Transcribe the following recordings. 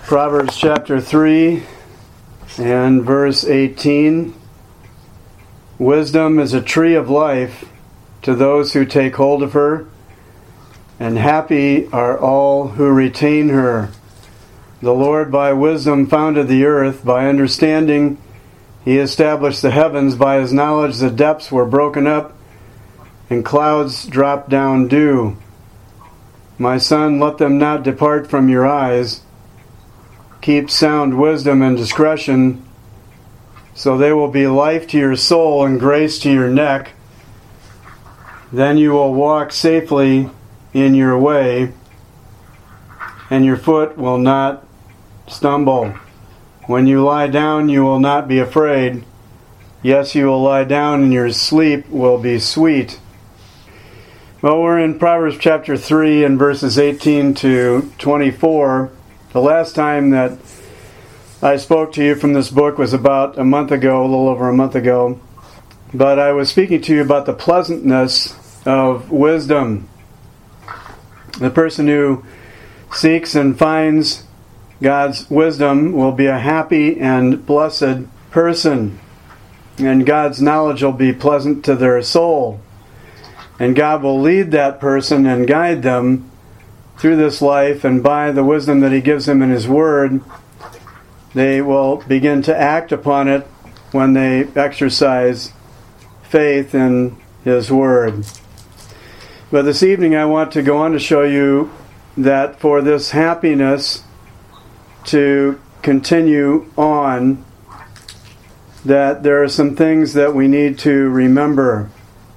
Proverbs chapter 3 and verse 18. Wisdom is a tree of life to those who take hold of her, and happy are all who retain her. The Lord by wisdom founded the earth, by understanding he established the heavens, by his knowledge the depths were broken up, and clouds dropped down dew. My son, let them not depart from your eyes. Keep sound wisdom and discretion, so they will be life to your soul and grace to your neck. Then you will walk safely in your way, and your foot will not stumble. When you lie down, you will not be afraid. Yes, you will lie down, and your sleep will be sweet. Well, we're in Proverbs chapter 3 and verses 18 to 24. The last time that I spoke to you from this book was about a month ago, a little over a month ago. But I was speaking to you about the pleasantness of wisdom. The person who seeks and finds God's wisdom will be a happy and blessed person. And God's knowledge will be pleasant to their soul. And God will lead that person and guide them through this life, and by the wisdom that he gives them in his word, they will begin to act upon it when they exercise faith in his word. But this evening I want to go on to show you that for this happiness to continue on, that there are some things that we need to remember.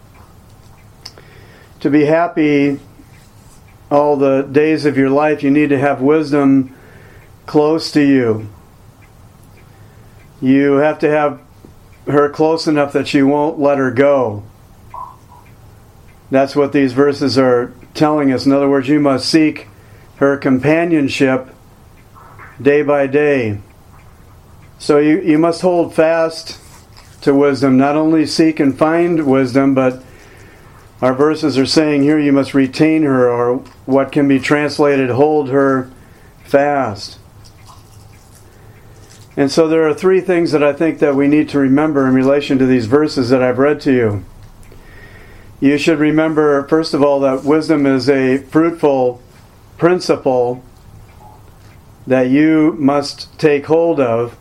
To be happy all the days of your life, you need to have wisdom close to you. You have to have her close enough that you won't let her go. That's what these verses are telling us. In other words, you must seek her companionship day by day. So you must hold fast to wisdom. Not only seek and find wisdom, but our verses are saying here you must retain her, or what can be translated, hold her fast. And so there are three things that I think that we need to remember in relation to these verses that I've read to you. You should remember, first of all, that wisdom is a fruitful principle that you must take hold of.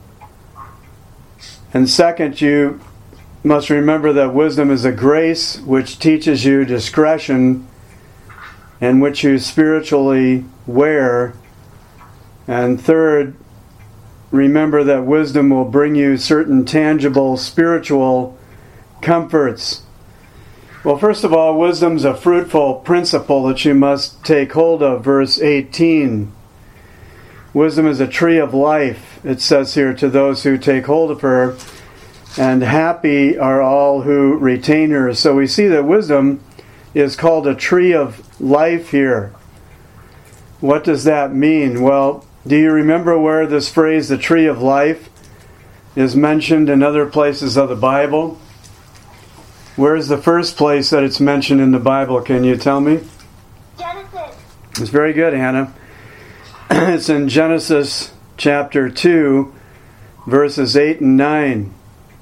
And second, you must remember that wisdom is a grace which teaches you discretion and which you spiritually wear. And third, remember that wisdom will bring you certain tangible spiritual comforts. Well, first of all, wisdom is a fruitful principle that you must take hold of. Verse 18. Wisdom is a tree of life, it says here, to those who take hold of her, and happy are all who retain her. So we see that wisdom is called a tree of life here. What does that mean? Well, do you remember where this phrase, the tree of life, is mentioned in other places of the Bible? Where's the first place that it's mentioned in the Bible? Can you tell me? Genesis. It's very good, Hannah. It's in Genesis chapter 2, verses 8 and 9.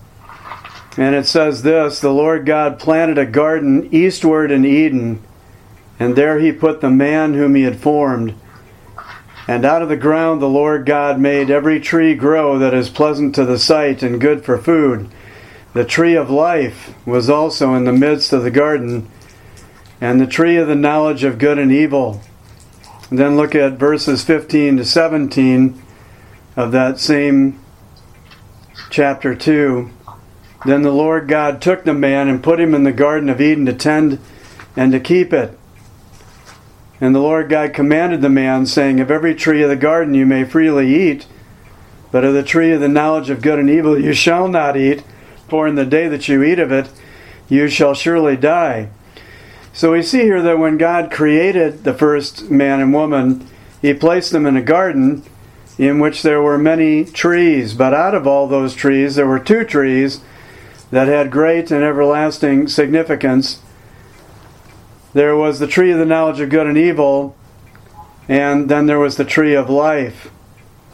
And it says this: the Lord God planted a garden eastward in Eden, and there he put the man whom he had formed. And out of the ground the Lord God made every tree grow that is pleasant to the sight and good for food. The tree of life was also in the midst of the garden, and the tree of the knowledge of good and evil. And then look at verses 15 to 17 of that same chapter 2. Then the Lord God took the man and put him in the Garden of Eden to tend and to keep it. And the Lord God commanded the man, saying, of every tree of the garden you may freely eat, but of the tree of the knowledge of good and evil you shall not eat, for in the day that you eat of it you shall surely die. So we see here that when God created the first man and woman, he placed them in a garden in which there were many trees. But out of all those trees, there were two trees that had great and everlasting significance. There was the tree of the knowledge of good and evil, and then there was the tree of life.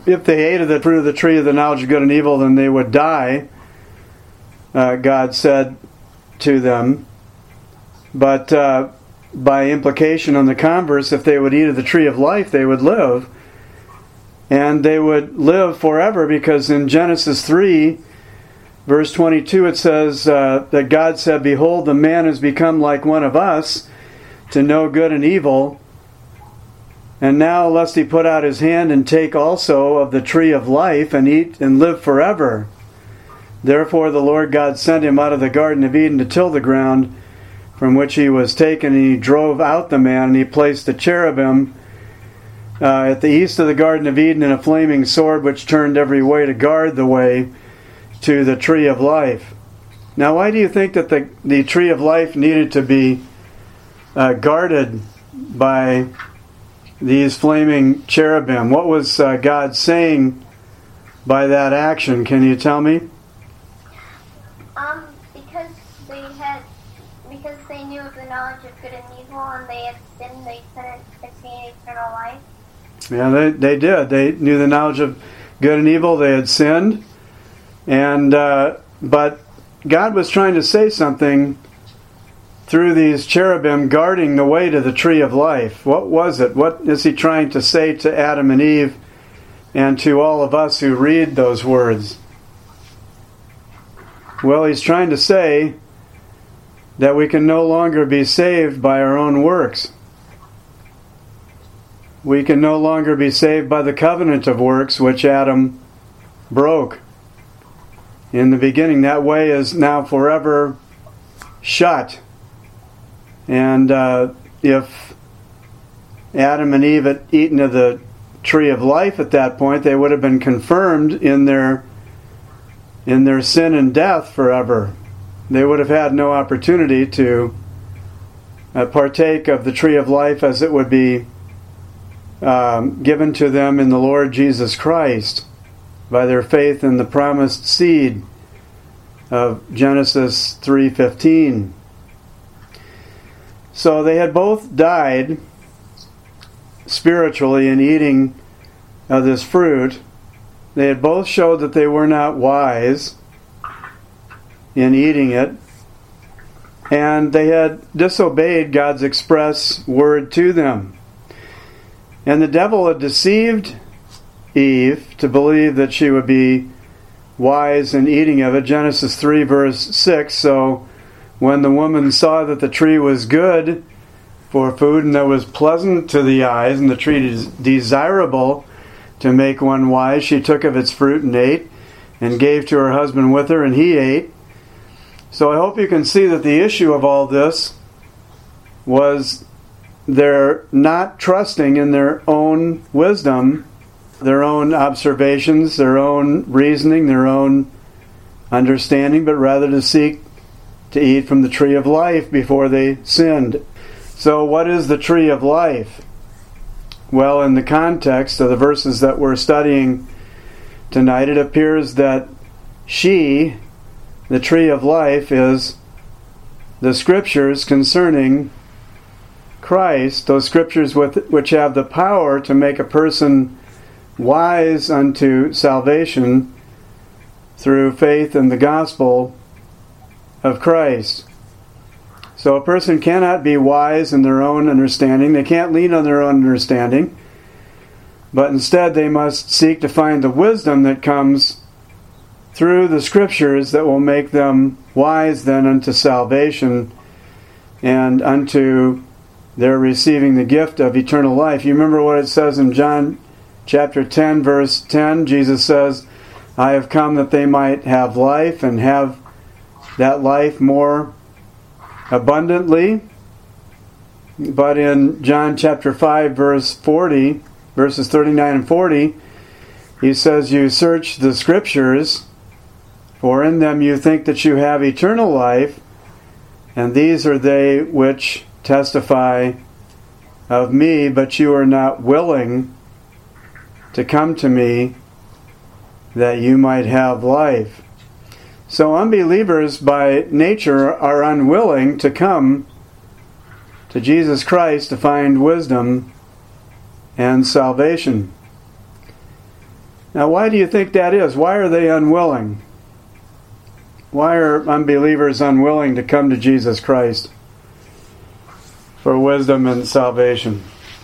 if they ate of the fruit of the tree of the knowledge of good and evil, then they would die, God said to them. But by implication on the converse, if they would eat of the tree of life, they would live. And they would live forever, because in Genesis 3, verse 22, it says that God said, "Behold, the man has become like one of us, to know good and evil. And now, lest he put out his hand and take also of the tree of life, and eat and live forever. Therefore the Lord God sent him out of the Garden of Eden to till the ground from which he was taken, and he drove out the man, and he placed the cherubim at the east of the Garden of Eden, and a flaming sword which turned every way to guard the way to the tree of life." Now, why do you think that the tree of life needed to be guarded by these flaming cherubim? What was God saying by that action? Can you tell me? Because they knew of the knowledge of good and evil, and they had sinned, they couldn't attain eternal life. Yeah, they did. They knew the knowledge of good and evil. They had sinned, and but God was trying to say something through these cherubim guarding the way to the tree of life. What was it? What is He trying to say to Adam and Eve, and to all of us who read those words? Well, He's trying to say that we can no longer be saved by our own works. We can no longer be saved by the covenant of works which Adam broke in the beginning. That way is now forever shut. And if Adam and Eve had eaten of the tree of life at that point, they would have been confirmed in their sin and death forever. They would have had no opportunity to partake of the tree of life as it would be given to them in the Lord Jesus Christ by their faith in the promised seed of Genesis 3:15. So they had both died spiritually in eating of this fruit. They had both showed that they were not wise in eating it, and they had disobeyed God's express word to them. And the devil had deceived Eve to believe that she would be wise in eating of it. Genesis 3 verse 6, "So when the woman saw that the tree was good for food, and that was pleasant to the eyes, and the tree is desirable to make one wise, she took of its fruit and ate, and gave to her husband with her, and he ate." So I hope you can see that the issue of all this was their not trusting in their own wisdom, their own observations, their own reasoning, their own understanding, but rather to seek to eat from the tree of life before they sinned. So what is the tree of life? Well, in the context of the verses that we're studying tonight, it appears that the tree of life, is the scriptures concerning Christ, those scriptures which have the power to make a person wise unto salvation through faith in the gospel of Christ. So a person cannot be wise in their own understanding. They can't lean on their own understanding, but instead they must seek to find the wisdom that comes through the scriptures that will make them wise then unto salvation and unto their receiving the gift of eternal life. You remember what it says in John chapter 10 verse 10? Jesus says, "I have come that they might have life, and have that life more abundantly." But in John chapter 5 verse 40, verses 39 and 40, He says, "You search the scriptures, for in them you think that you have eternal life, and these are they which testify of me, but you are not willing to come to me that you might have life." So unbelievers by nature are unwilling to come to Jesus Christ to find wisdom and salvation. Now, why do you think that is? Why are they unwilling? Why are unbelievers unwilling to come to Jesus Christ for wisdom and salvation?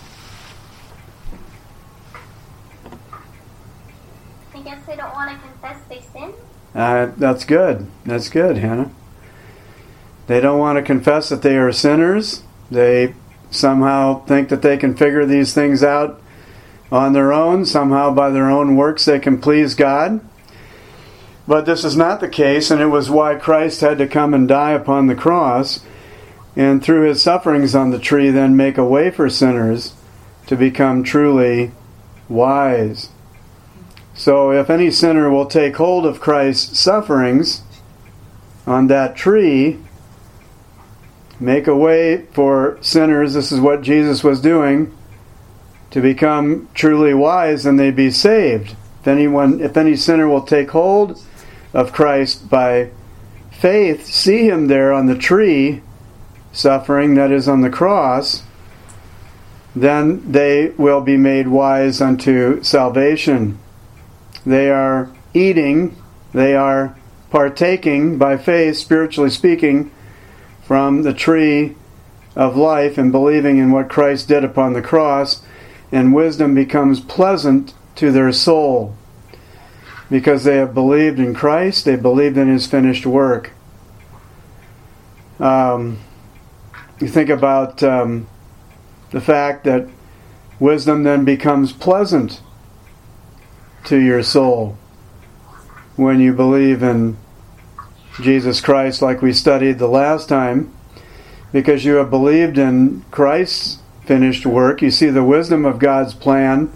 I guess they don't want to confess they sin. That's good. That's good, Hannah. They don't want to confess that they are sinners. They somehow think that they can figure these things out on their own. Somehow by their own works they can please God. But this is not the case, and it was why Christ had to come and die upon the cross, and through his sufferings on the tree then make a way for sinners to become truly wise. So if any sinner will take hold of Christ's sufferings on that tree, make a way for sinners, this is what Jesus was doing, to become truly wise, and they be saved. If any sinner will take hold of Christ by faith, see him there on the tree, suffering, that is on the cross, then they will be made wise unto salvation. They are eating, they are partaking by faith, spiritually speaking, from the tree of life and believing in what Christ did upon the cross, and wisdom becomes pleasant to their soul because they have believed in Christ, they believed in his finished work. You think about the fact that wisdom then becomes pleasant to your soul when you believe in Jesus Christ, like we studied the last time, because you have believed in Christ's finished work. You see the wisdom of God's plan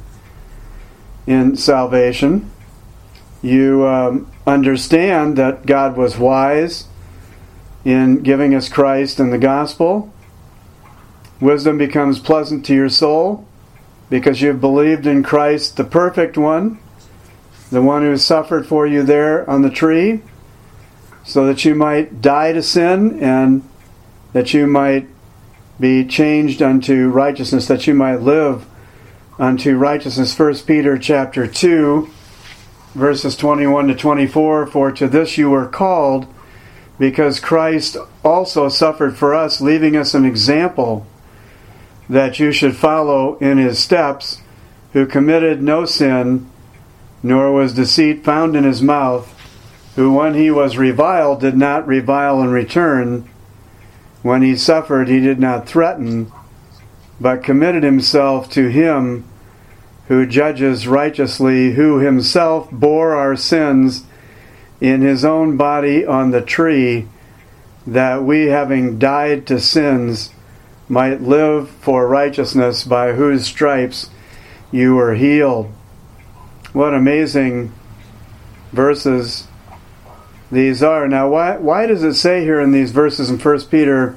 in salvation. You understand that God was wise in giving us Christ and the gospel. Wisdom becomes pleasant to your soul because you've believed in Christ, the perfect one, the one who suffered for you there on the tree, so that you might die to sin and that you might be changed unto righteousness, that you might live unto righteousness. 1 Peter chapter 2, verses 21 to 24, for to this you were called, because Christ also suffered for us, leaving us an example that you should follow in his steps, who committed no sin, nor was deceit found in his mouth, who when he was reviled did not revile in return. When he suffered he did not threaten, but committed himself to him who judges righteously, who himself bore our sins in his own body on the tree, that we, having died to sins, might live for righteousness, by whose stripes you were healed. What amazing verses these are. Now, why does it say here in these verses in 1 Peter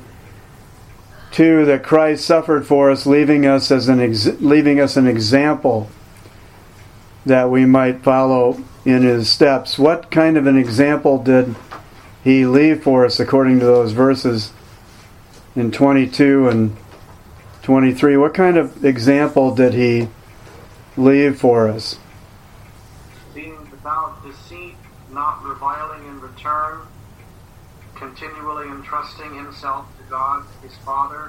2 that Christ suffered for us, leaving us an example that we might follow in his steps? What kind of an example did he leave for us according to those verses in 22 and 23? What kind of example did he leave for us? Being without deceit, not reviling in return, continually entrusting himself to God, his Father.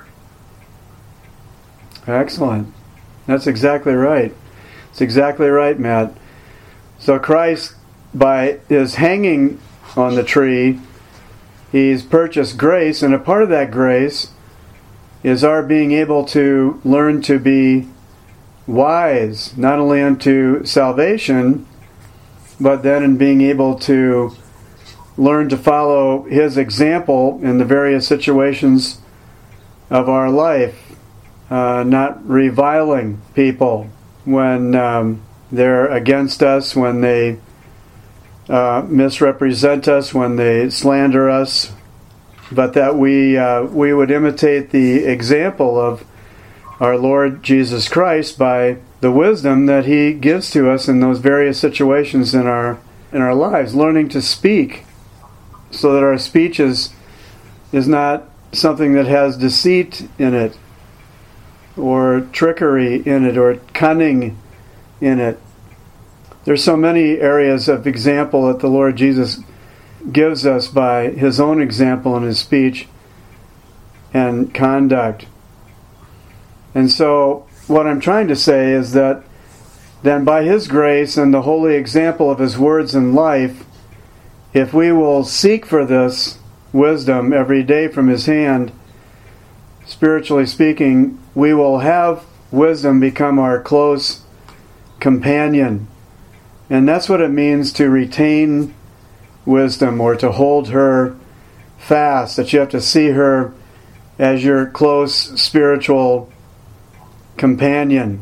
Excellent. That's exactly right. It's exactly right, Matt. So Christ, by his hanging on the tree, he's purchased grace, and a part of that grace is our being able to learn to be wise, not only unto salvation, but then in being able to learn to follow his example in the various situations of our life, not reviling people when they're against us, when they misrepresent us, when they slander us, but that we would imitate the example of our Lord Jesus Christ by the wisdom that he gives to us in those various situations in our lives, learning to speak so that our speech is not something that has deceit in it, or trickery in it, or cunning in it. There's so many areas of example that the Lord Jesus gives us by His own example in His speech and conduct. And so what I'm trying to say is that then by His grace and the holy example of His words and life, if we will seek for this wisdom every day from His hand, spiritually speaking, we will have wisdom become our close companion. And that's what it means to retain wisdom, or to hold her fast, that you have to see her as your close spiritual companion.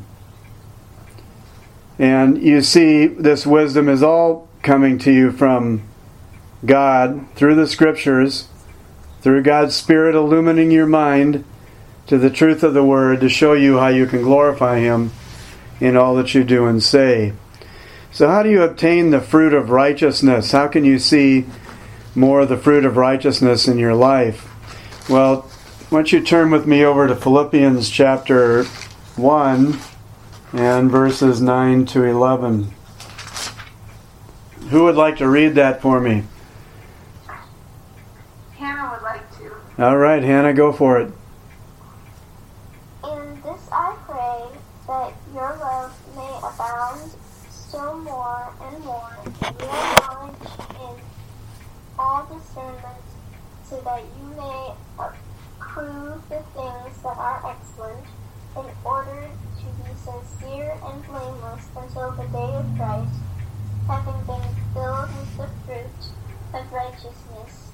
And you see, this wisdom is all coming to you from God through the Scriptures, through God's Spirit illumining your mind to the truth of the Word to show you how you can glorify Him in all that you do and say. So how do you obtain the fruit of righteousness? How can you see more of the fruit of righteousness in your life? Well, why don't you turn with me over to Philippians chapter 1 and verses 9 to 11. Who would like to read that for me? Hannah would like to. All right, Hannah, go for it. In this I pray, that your love may abound still more and more in real knowledge and all discernment, so that you may approve the things that are excellent, in order to be sincere and blameless until the day of Christ, having been filled with the fruit of righteousness,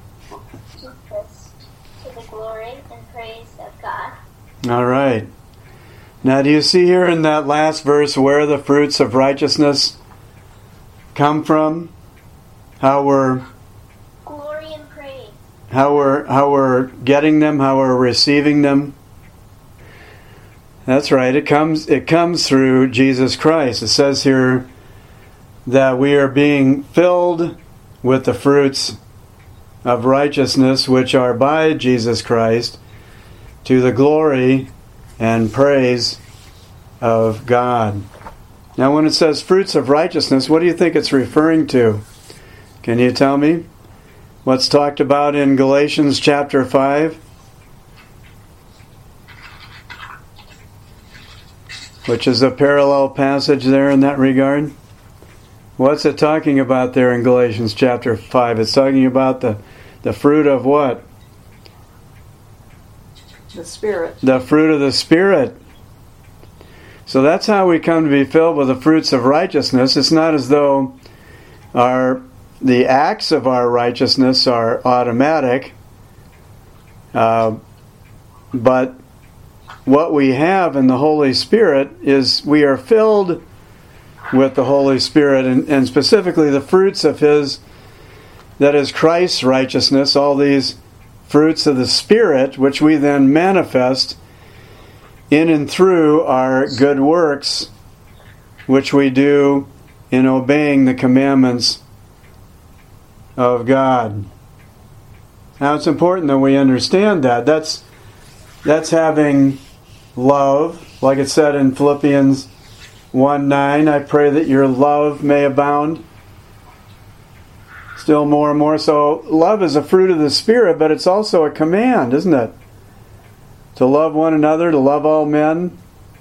to the glory and praise of God. All right. Now, do you see here in that last verse where the fruits of righteousness come from? How we're Glory and praise. how we're getting them, how we're receiving them. That's right. It comes through Jesus Christ. It says here that we are being filled with the fruits of righteousness, which are by Jesus Christ, to the glory and praise of God. Now, when it says fruits of righteousness, what do you think it's referring to? Can you tell me? What's talked about in Galatians chapter 5? Which is a parallel passage there in that regard. What's it talking about there in Galatians chapter 5? It's talking about the fruit of what? The Spirit. The fruit of the Spirit. So that's how we come to be filled with the fruits of righteousness. It's not as though the acts of our righteousness are automatic, but what we have in the Holy Spirit is we are filled with the Holy Spirit, and specifically the fruits of His, that is Christ's righteousness, all these fruits of the Spirit, which we then manifest in and through our good works, which we do in obeying the commandments of God. Now, it's important that we understand that. That's having love, like it said in Philippians 1:9. I pray that your love may abound still more and more. So love is a fruit of the Spirit, but it's also a command, isn't it? To love one another, to love all men.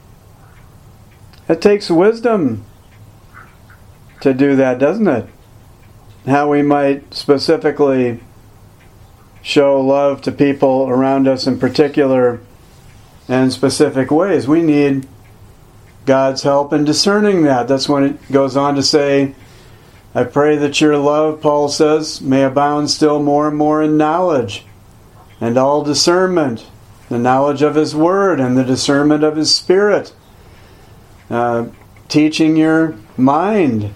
It takes wisdom to do that, doesn't it? How we might specifically show love to people around us in particular and specific ways. We need God's help in discerning that. That's when it goes on to say, I pray that your love, Paul says, may abound still more and more in knowledge and all discernment, the knowledge of His Word and the discernment of His Spirit, teaching your mind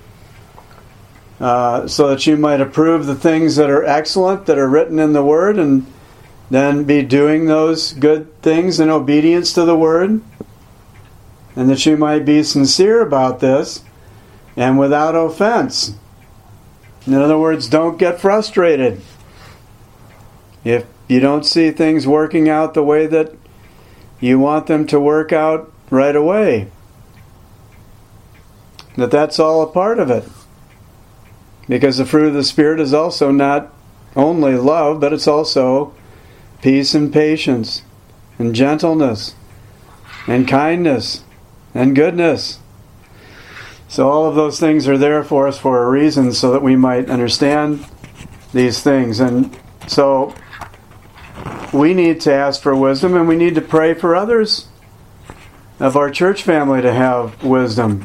so that you might approve the things that are excellent, that are written in the Word, and then be doing those good things in obedience to the Word, and that you might be sincere about this and without offense. In other words, don't get frustrated. If you don't see things working out the way that you want them to work out right away. that's all a part of it. Because the fruit of the Spirit is also not only love, but it's also peace and patience and gentleness and kindness and goodness. So all of those things are there for us for a reason, so that we might understand these things. And so we need to ask for wisdom, and we need to pray for others of our church family to have wisdom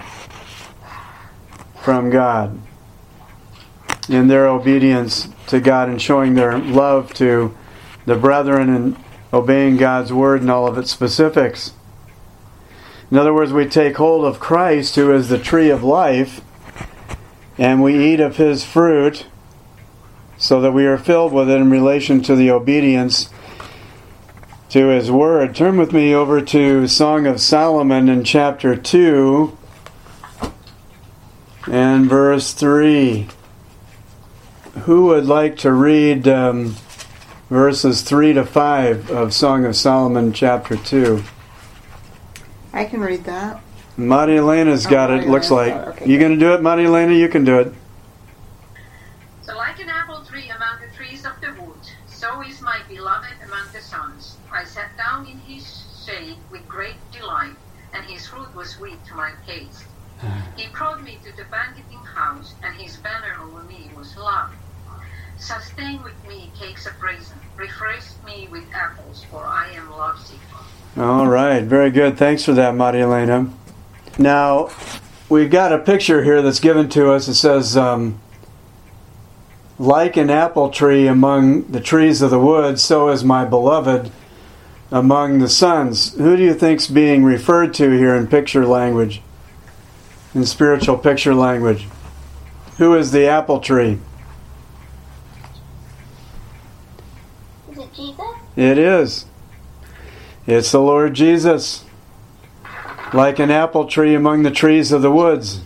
from God in their obedience to God and showing their love to the brethren and obeying God's word and all of its specifics. In other words, we take hold of Christ, who is the tree of life, and we eat of His fruit so that we are filled with it in relation to the obedience to His word. Turn with me over to Song of Solomon in chapter 2 and verse 3. Who would like to read verses 3 to 5 of Song of Solomon chapter 2? I can read that. Maria Elena's got it, looks like. Okay, You going to do it, Maria Elena? You can do it. So like an apple tree among the trees of the wood, so is my beloved among the sons. I sat down in his shade with great delight, and his fruit was sweet to my taste. He brought me to the banqueting house, and his banner over me was love. Sustain with me cakes of raisin, refresh me with apples, for I am lovesick. All right, very good. Thanks for that, Maria Elena. Now, we've got a picture here that's given to us. It says, like an apple tree among the trees of the wood, so is my beloved among the sons. Who do you think's being referred to here in picture language, in spiritual picture language? Who is the apple tree? Is it Jesus? It is. It's the Lord Jesus. Like an apple tree among the trees of the woods,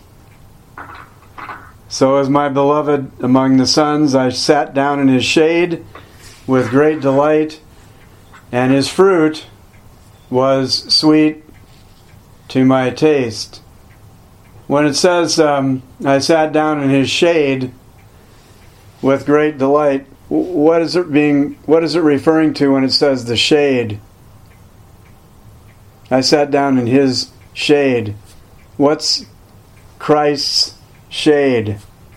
so is my beloved among the sons. I sat down in his shade with great delight, and his fruit was sweet to my taste. When it says, I sat down in his shade with great delight, what is it referring to when it says the shade? I sat down in his shade. What's Christ's shade?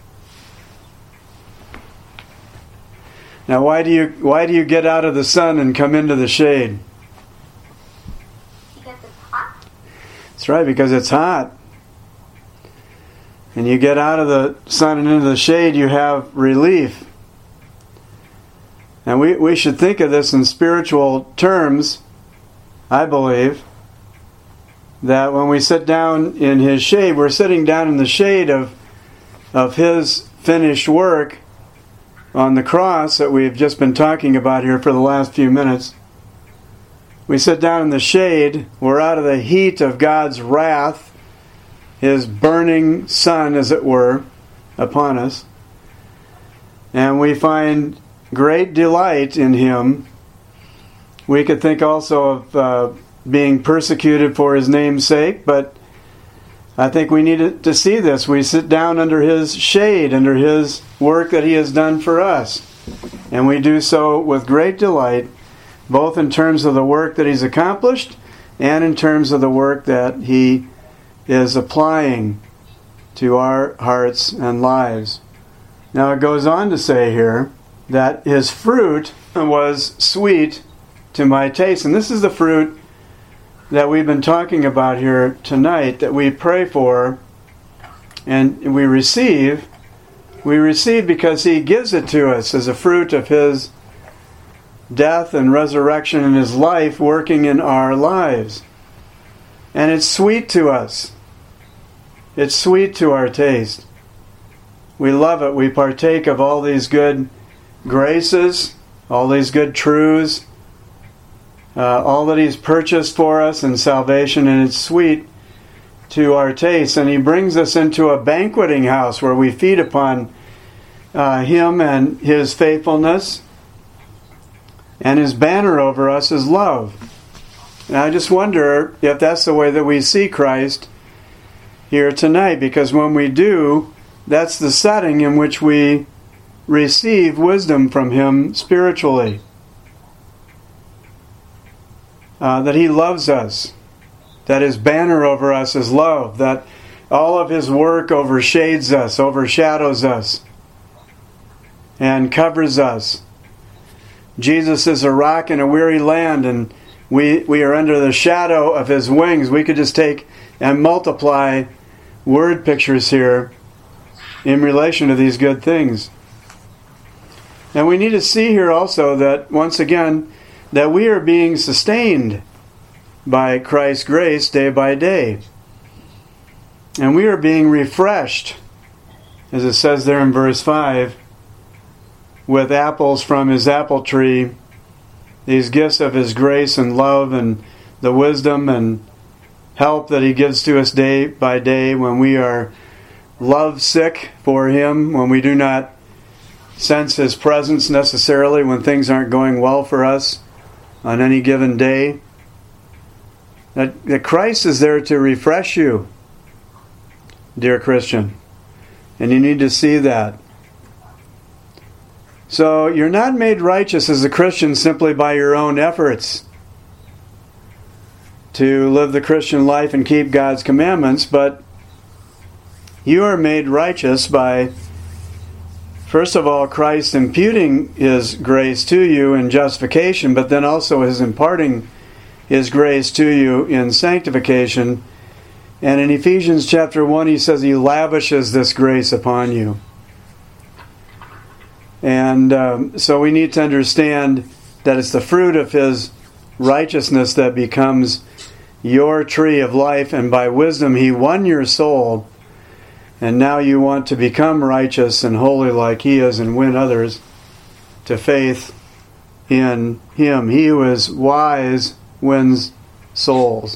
Now, why do you get out of the sun and come into the shade? Because it's hot. That's right, because it's hot. And you get out of the sun and into the shade, you have relief. And we should think of this in spiritual terms, I believe, that when we sit down in his shade, we're sitting down in the shade of his finished work on the cross that we've just been talking about here for the last few minutes. We sit down in the shade, we're out of the heat of God's wrath, his burning sun, as it were, upon us. And we find great delight in him. We could think also of being persecuted for his name's sake, but I think we need to see this. We sit down under his shade, under his work that he has done for us. And we do so with great delight, both in terms of the work that he's accomplished and in terms of the work that he is applying to our hearts and lives. Now it goes on to say here that his fruit was sweet to my taste. And this is the fruit that we've been talking about here tonight, that we pray for and we receive. We receive because he gives it to us as a fruit of his death and resurrection and his life working in our lives. And it's sweet to us. It's sweet to our taste. We love it. We partake of all these good graces, all these good truths, all that he's purchased for us in salvation, and it's sweet to our taste. And he brings us into a banqueting house where we feed upon him and his faithfulness, and his banner over us is love. And I just wonder if that's the way that we see Christ here tonight, because when we do, that's the setting in which we receive wisdom from Him spiritually. That He loves us, that His banner over us is love, that all of His work overshades us, overshadows us, and covers us. Jesus is a rock in a weary land, and we are under the shadow of His wings. We could just take and multiply word pictures here in relation to these good things. And we need to see here also that, once again, that we are being sustained by Christ's grace day by day. And we are being refreshed, as it says there in verse 5, with apples from His apple tree, these gifts of His grace and love and the wisdom and help that He gives to us day by day when we are love sick for Him, when we do not sense His presence necessarily, when things aren't going well for us on any given day. That Christ is there to refresh you, dear Christian. And you need to see that. So you're not made righteous as a Christian simply by your own efforts to live the Christian life and keep God's commandments, but you are made righteous by, first of all, Christ imputing His grace to you in justification, but then also His imparting His grace to you in sanctification. And in Ephesians chapter 1, He says He lavishes this grace upon you. And so we need to understand that it's the fruit of His righteousness that becomes your tree of life, and by wisdom He won your soul, and now you want to become righteous and holy like He is and win others to faith in Him. He who is wise wins souls.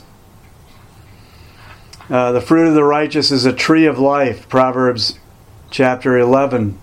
The fruit of the righteous is a tree of life, Proverbs chapter 11,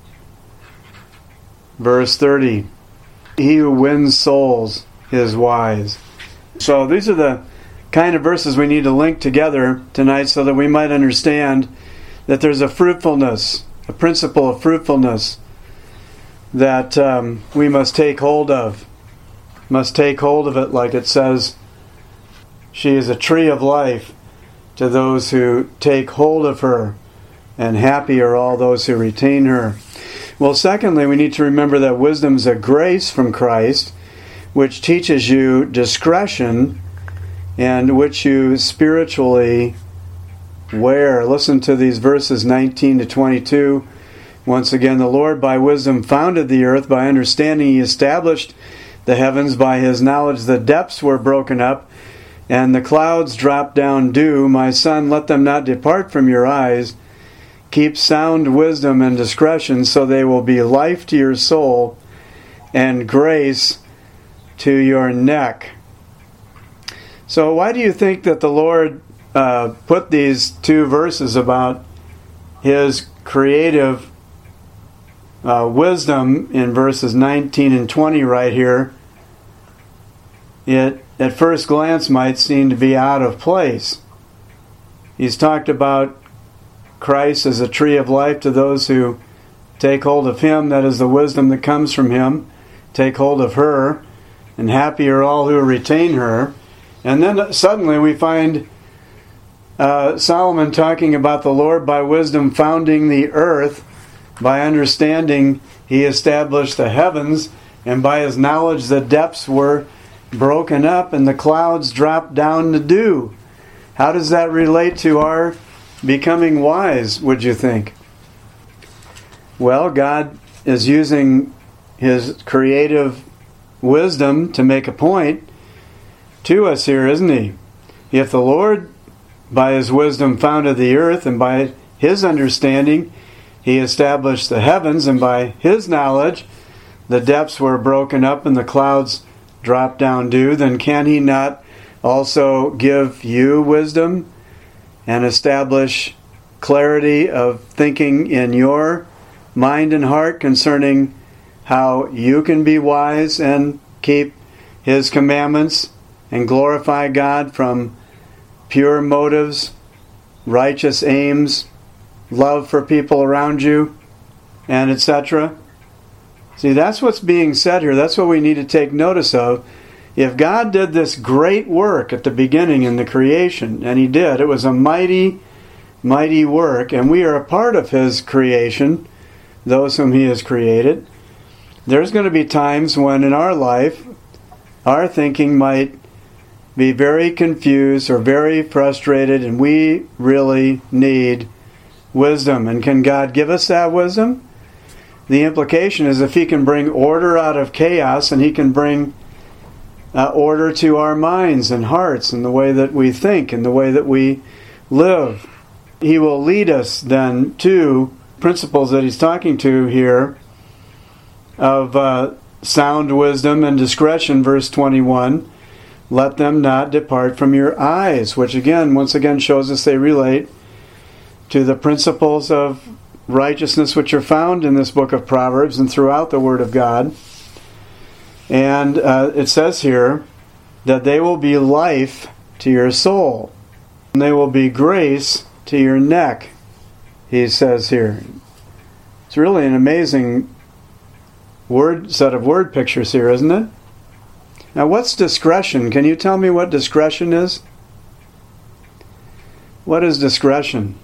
verse 30. He who wins souls is wise. So these are the kind of verses we need to link together tonight so that we might understand that there's a fruitfulness, a principle of fruitfulness that we must take hold of. Must take hold of it, like it says, she is a tree of life to those who take hold of her, and happy are all those who retain her. Well, secondly, we need to remember that wisdom is a grace from Christ, which teaches you discretion and which you spiritually wear. Listen to these verses 19 to 22. Once again, the Lord by wisdom founded the earth, by understanding He established the heavens, by His knowledge the depths were broken up, and the clouds dropped down dew. My son, let them not depart from your eyes. Keep sound wisdom and discretion, so they will be life to your soul and grace to your neck. So why do you think that the Lord put these two verses about His creative wisdom in verses 19 and 20 right here? It, at first glance, might seem to be out of place. He's talked about Christ as a tree of life to those who take hold of Him. That is the wisdom that comes from Him. Take hold of her, and happy are all who retain her. And then suddenly we find Solomon talking about the Lord by wisdom founding the earth. By understanding He established the heavens, and by His knowledge the depths were broken up and the clouds dropped down to dew. How does that relate to our becoming wise, would you think? Well, God is using His creative wisdom to make a point to us here, isn't He? If the Lord by His wisdom founded the earth, and by His understanding He established the heavens, and by His knowledge the depths were broken up and the clouds dropped down dew, then can He not also give you wisdom and establish clarity of thinking in your mind and heart concerning how you can be wise and keep His commandments and glorify God from pure motives righteous aims, love for people around you, and etc. See, that's what's being said here. That's what we need to take notice of. If God did this great work at the beginning in the creation, and He did, it was a mighty, mighty work, and we are a part of His creation, those whom He has created, there's going to be times when in our life, our thinking might be very confused or very frustrated, and we really need wisdom. And can God give us that wisdom? The implication is if He can bring order out of chaos, and He can bring order to our minds and hearts and the way that we think and the way that we live, He will lead us then to principles that He's talking to here of sound wisdom and discretion, verse 21. Let them not depart from your eyes, which once again shows us they relate to the principles of righteousness which are found in this book of Proverbs and throughout the Word of God. And it says here that they will be life to your soul, and they will be grace to your neck, he says here. It's really an amazing set of word pictures here, isn't it? Now, what's discretion? Can you tell me what discretion is? What is discretion?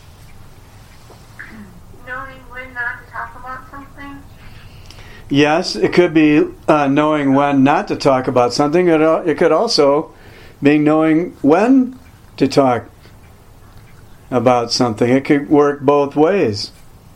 Knowing when not to talk about something. Yes, it could be knowing when not to talk about something. It could also be knowing when to talk about something. It could work both ways.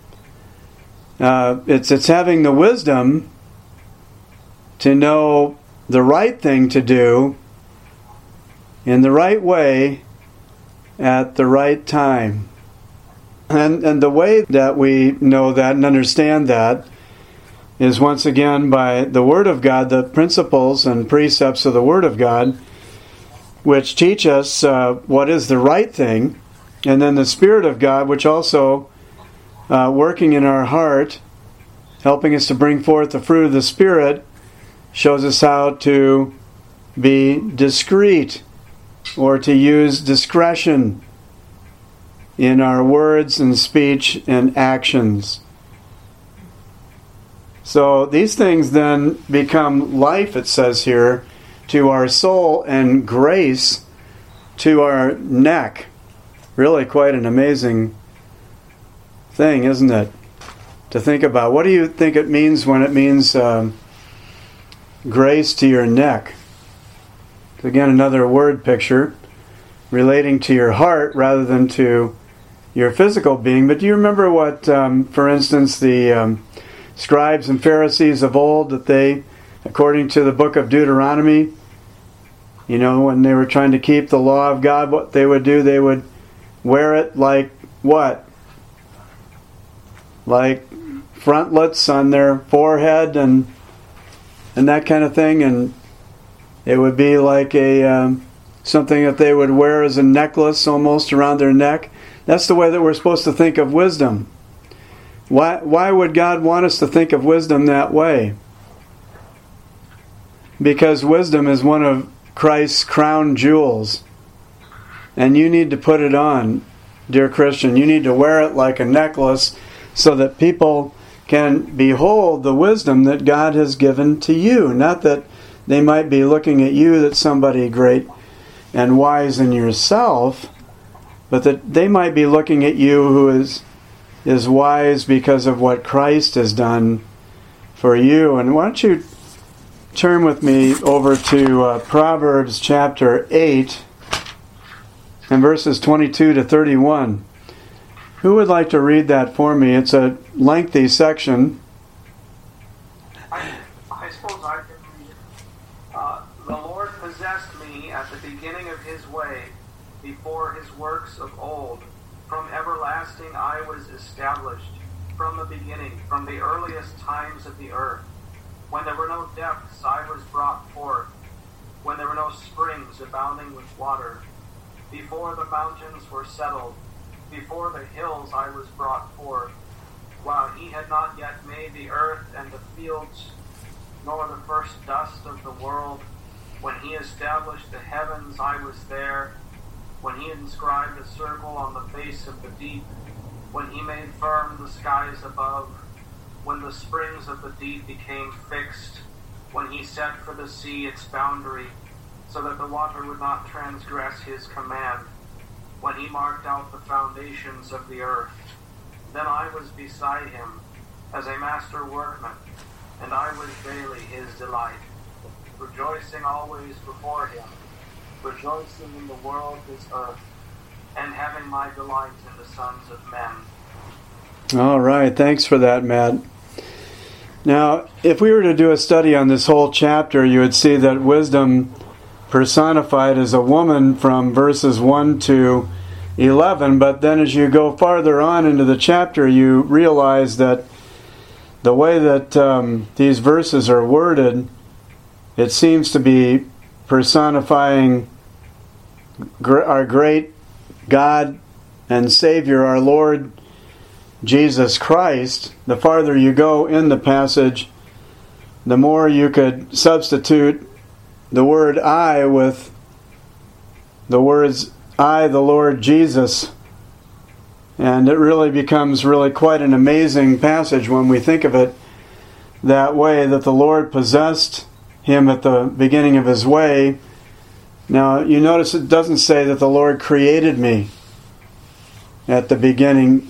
It's having the wisdom to know the right thing to do in the right way at the right time. And the way that we know that and understand that is once again by the Word of God, the principles and precepts of the Word of God, which teach us what is the right thing, and then the Spirit of God, which also working in our heart, helping us to bring forth the fruit of the Spirit, shows us how to be discreet or to use discretion in our words and speech and actions. So these things then become life, it says here, to our soul and grace to our neck. Really quite an amazing thing, isn't it? To think about. What do you think it means when it means grace to your neck? So again, another word picture relating to your heart rather than to your physical being. But do you remember what, for instance, the scribes and Pharisees of old, that they, according to the book of Deuteronomy, when they were trying to keep the law of God, what they would do, they would wear it like what? Like frontlets on their forehead and that kind of thing, and it would be like a something that they would wear as a necklace almost around their neck. That's the way that we're supposed to think of wisdom. Why would God want us to think of wisdom that way? Because wisdom is one of Christ's crown jewels, and you need to put it on, dear Christian. You need to wear it like a necklace so that people can behold the wisdom that God has given to you. Not that they might be looking at you, that's somebody great and wise in yourself, but that they might be looking at you who is wise because of what Christ has done for you. And why don't you turn with me over to Proverbs chapter 8 and verses 22 to 31. Who would like to read that for me? It's a lengthy section. I suppose I can read it. The Lord possessed me at the beginning of His way, before His works of old. From everlasting I was established, from the beginning, from the earliest times of the earth. When there were no depths, I was brought forth, when there were no springs abounding with water. Before the mountains were settled, before the hills I was brought forth, while He had not yet made the earth and the fields, nor the first dust of the world. When He established the heavens, I was there, when he inscribed a circle on the face of the deep, when he made firm the skies above, when the springs of the deep became fixed, when he set for the sea its boundary, so that the water would not transgress his command, when he marked out the foundations of the earth. Then I was beside him as a master workman, and I was daily his delight, rejoicing always before him, rejoicing in the world his earth, and having my delight in the sons of men. All right, thanks for that, Matt. Now, if we were to do a study on this whole chapter, you would see that wisdom personified as a woman from verses 1 to 11, but then as you go farther on into the chapter, you realize that the way that these verses are worded, it seems to be personifying our great God and Savior, our Lord Jesus Christ. The farther you go in the passage, the more you could substitute the word I with the words I, the Lord Jesus. And it really becomes quite an amazing passage when we think of it that way, that the Lord possessed him at the beginning of his way. Now, you notice it doesn't say that the Lord created me at the beginning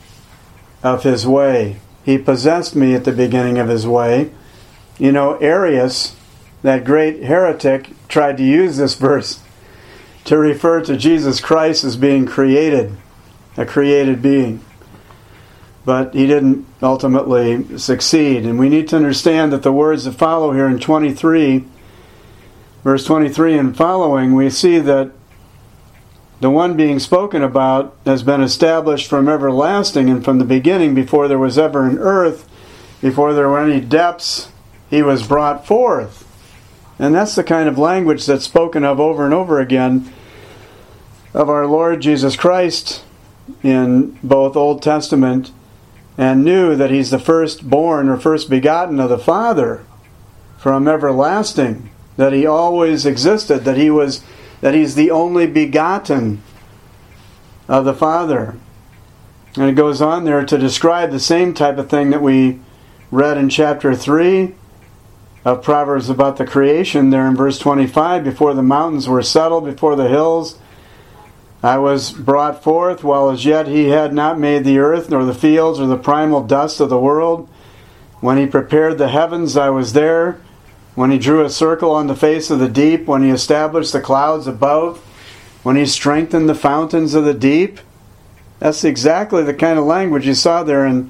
of his way. He possessed me at the beginning of his way. You know, Arius, that great heretic, tried to use this verse to refer to Jesus Christ as being created, a created being. But he didn't ultimately succeed. And we need to understand that the words that follow here in 23, verse 23 and following, we see that the one being spoken about has been established from everlasting and from the beginning, before there was ever an earth, before there were any depths, he was brought forth. And that's the kind of language that's spoken of over and over again of our Lord Jesus Christ in both Old Testament and New, that he's the firstborn or first begotten of the Father from everlasting, that he always existed, that he's the only begotten of the Father. And it goes on there to describe the same type of thing that we read in chapter 3 of Proverbs about the creation there in verse 25. Before the mountains were settled, before the hills, I was brought forth, while as yet he had not made the earth, nor the fields, or the primal dust of the world. When he prepared the heavens, I was there. When he drew a circle on the face of the deep, when he established the clouds above, when he strengthened the fountains of the deep. That's exactly the kind of language you saw there in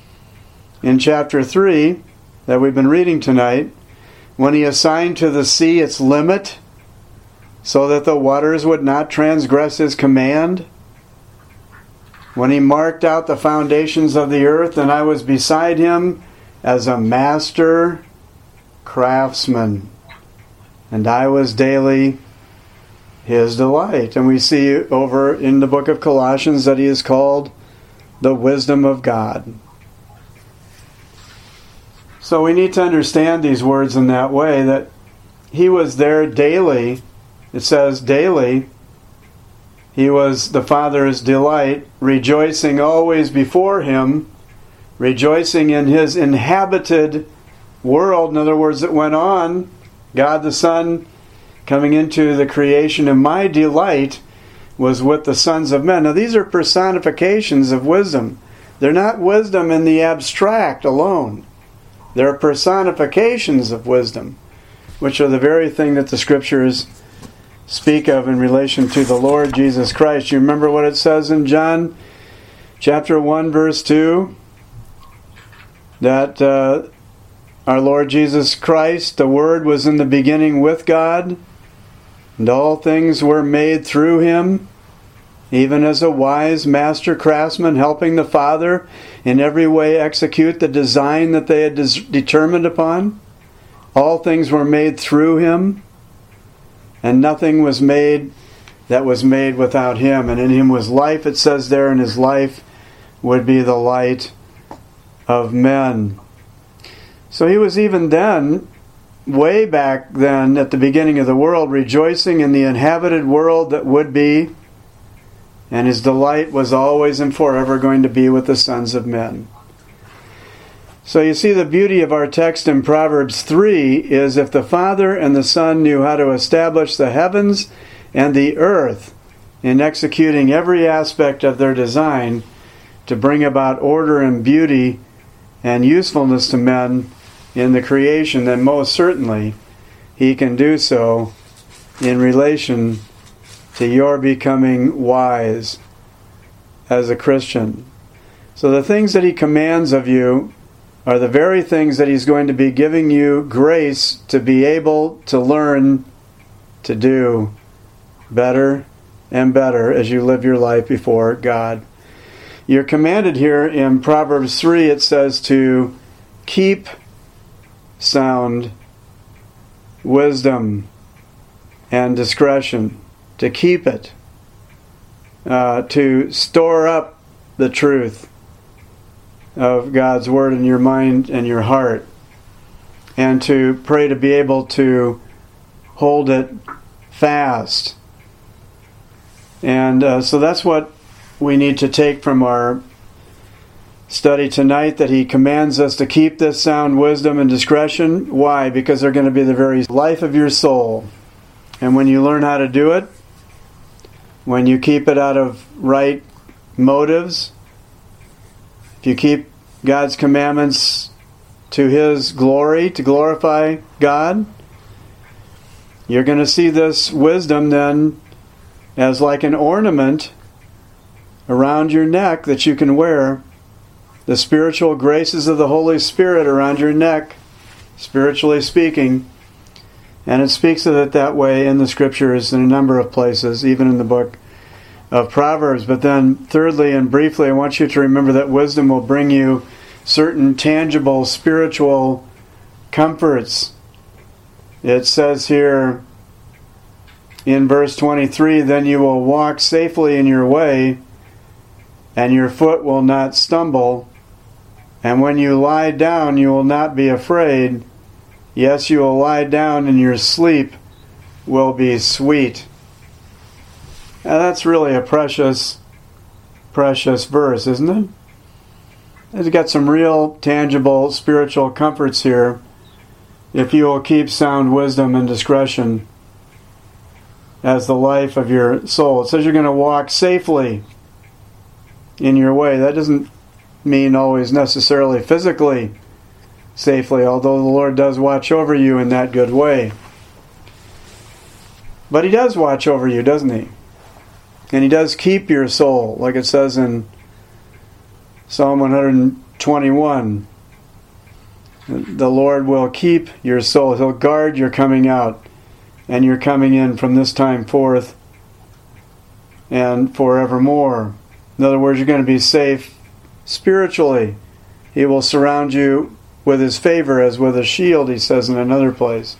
chapter 3 that we've been reading tonight. When he assigned to the sea its limit, so that the waters would not transgress his command. When he marked out the foundations of the earth, and I was beside him as a master craftsman, and I was daily his delight. And we see over in the book of Colossians that he is called the wisdom of God. So we need to understand these words in that way, that he was there daily. It says daily, he was the Father's delight, rejoicing always before him, rejoicing in his inhabited world. In other words, it went on, God the Son coming into the creation, and my delight was with the sons of men. Now these are personifications of wisdom. They're not wisdom in the abstract alone. They're personifications of wisdom, which are the very thing that the Scriptures speak of in relation to the Lord Jesus Christ. You remember what it says in John chapter 1 verse 2? That our Lord Jesus Christ, the Word, was in the beginning with God, and all things were made through him, even as a wise master craftsman helping the Father in every way execute the design that they had determined upon. All things were made through him, and nothing was made that was made without him. And in him was life, it says there, and his life would be the light of men. So he was even then, way back then, at the beginning of the world, rejoicing in the inhabited world that would be, and his delight was always and forever going to be with the sons of men. So you see, the beauty of our text in Proverbs 3 is if the Father and the Son knew how to establish the heavens and the earth in executing every aspect of their design to bring about order and beauty and usefulness to men in the creation, then most certainly he can do so in relation to your becoming wise as a Christian. So the things that he commands of you are the very things that he's going to be giving you grace to be able to learn to do better and better as you live your life before God. You're commanded here in Proverbs 3, it says to keep sound wisdom and discretion, to keep it, to store up the truth of God's Word in your mind and your heart, and to pray to be able to hold it fast. And so that's what we need to take from our study tonight, that he commands us to keep this sound wisdom and discretion. Why? Because they're going to be the very life of your soul. And when you learn how to do it, when you keep it out of right motives, if you keep God's commandments to his glory, to glorify God, you're going to see this wisdom then as like an ornament around your neck that you can wear, the spiritual graces of the Holy Spirit around your neck, spiritually speaking. And it speaks of it that way in the Scriptures in a number of places, even in the book of Proverbs. But then thirdly and briefly, I want you to remember that wisdom will bring you certain tangible spiritual comforts. It says here in verse 23, then you will walk safely in your way, and your foot will not stumble. And when you lie down, you will not be afraid. Yes, you will lie down, and your sleep will be sweet. Now that's really a precious, precious verse, isn't it? It's got some real, tangible, spiritual comforts here if you will keep sound wisdom and discretion as the life of your soul. It says you're going to walk safely in your way. That doesn't mean always necessarily physically safely, although the Lord does watch over you in that good way. But he does watch over you, doesn't he? And he does keep your soul, like it says in Psalm 121. The Lord will keep your soul. He'll guard your coming out and your coming in from this time forth and forevermore. In other words, you're going to be safe spiritually. He will surround you with his favor as with a shield, he says in another place.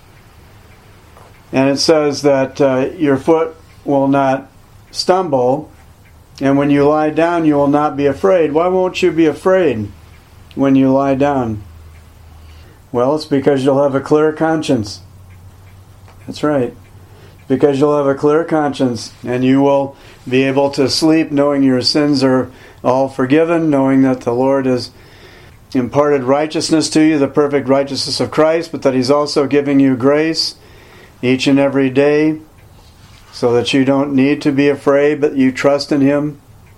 And it says that your foot will not stumble, and when you lie down you will not be afraid. Why won't you be afraid when you lie down? Well, it's because you'll have a clear conscience. That's right. Because you'll have a clear conscience, and you will be able to sleep knowing your sins are all forgiven, knowing that the Lord has imparted righteousness to you, the perfect righteousness of Christ, but that he's also giving you grace each and every day so that you don't need to be afraid, but you trust in him.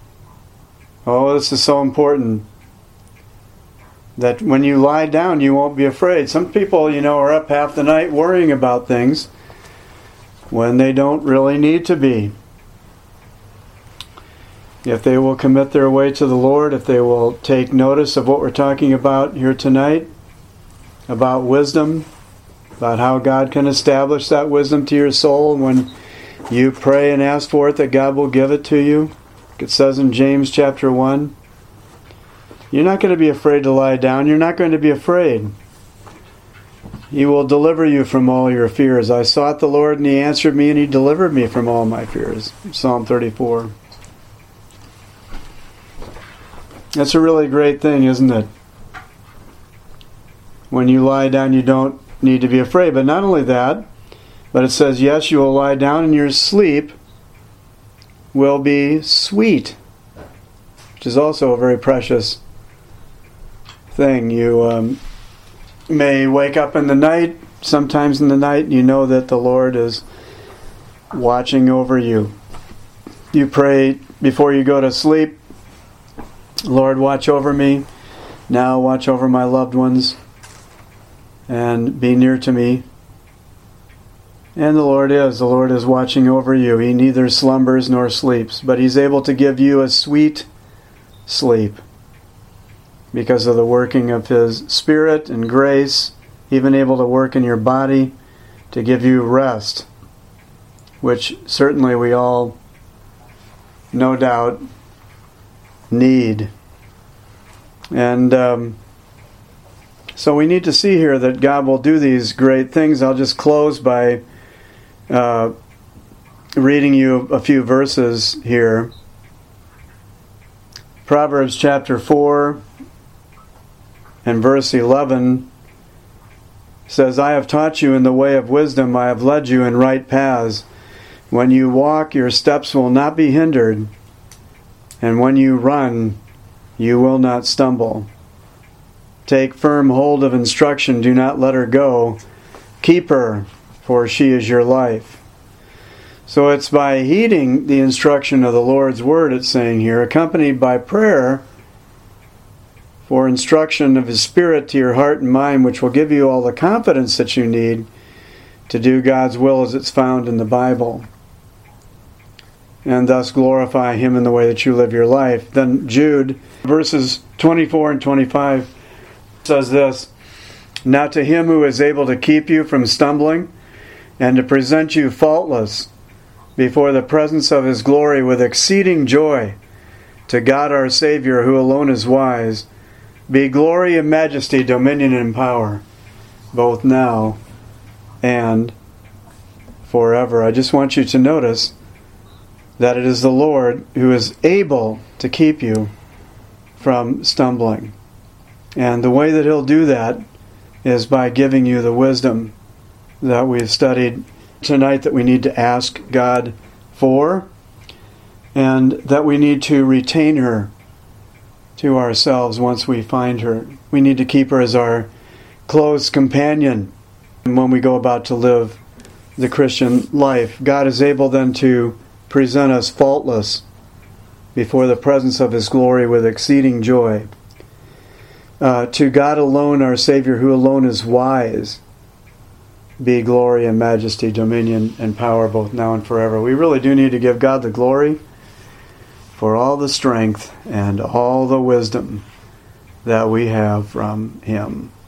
Oh, this is so important, that when you lie down you won't be afraid. Some people, are up half the night worrying about things when they don't really need to be. If they will commit their way to the Lord, if they will take notice of what we're talking about here tonight, about wisdom, about how God can establish that wisdom to your soul, and when you pray and ask for it, that God will give it to you. It says in James chapter 1, you're not going to be afraid to lie down. You're not going to be afraid. He will deliver you from all your fears. I sought the Lord, and he answered me, and he delivered me from all my fears. Psalm 34. That's a really great thing, isn't it? When you lie down, you don't need to be afraid. But not only that, but it says, yes, you will lie down, and your sleep will be sweet, which is also a very precious thing. You may wake up in the night, sometimes in the night, you know that the Lord is watching over you. You pray before you go to sleep, Lord, watch over me. Now watch over my loved ones and be near to me. And the Lord is watching over you. He neither slumbers nor sleeps, but He's able to give you a sweet sleep because of the working of His Spirit and grace, even able to work in your body to give you rest, which certainly we all, no doubt, need. And so we need to see here that God will do these great things. I'll just close by reading you a few verses here. Proverbs chapter 4 and verse 11 says, I have taught you in the way of wisdom, I have led you in right paths. When you walk, your steps will not be hindered, and when you run, you will not stumble. Take firm hold of instruction, do not let her go. Keep her, for she is your life. So it's by heeding the instruction of the Lord's Word, it's saying here, accompanied by prayer for instruction of His Spirit to your heart and mind, which will give you all the confidence that you need to do God's will as it's found in the Bible, and thus glorify Him in the way that you live your life. Then Jude, verses 24 and 25, says this, Now to Him who is able to keep you from stumbling and to present you faultless before the presence of His glory with exceeding joy, to God our Savior, who alone is wise, be glory and majesty, dominion and power, both now and forever. I just want you to notice that it is the Lord who is able to keep you from stumbling. And the way that He'll do that is by giving you the wisdom that we've studied tonight, that we need to ask God for, and that we need to retain her to ourselves once we find her. We need to keep her as our close companion when we go about to live the Christian life. God is able then to present us faultless before the presence of His glory with exceeding joy. To God alone, our Savior, who alone is wise, be glory and majesty, dominion and power, both now and forever. We really do need to give God the glory for all the strength and all the wisdom that we have from Him.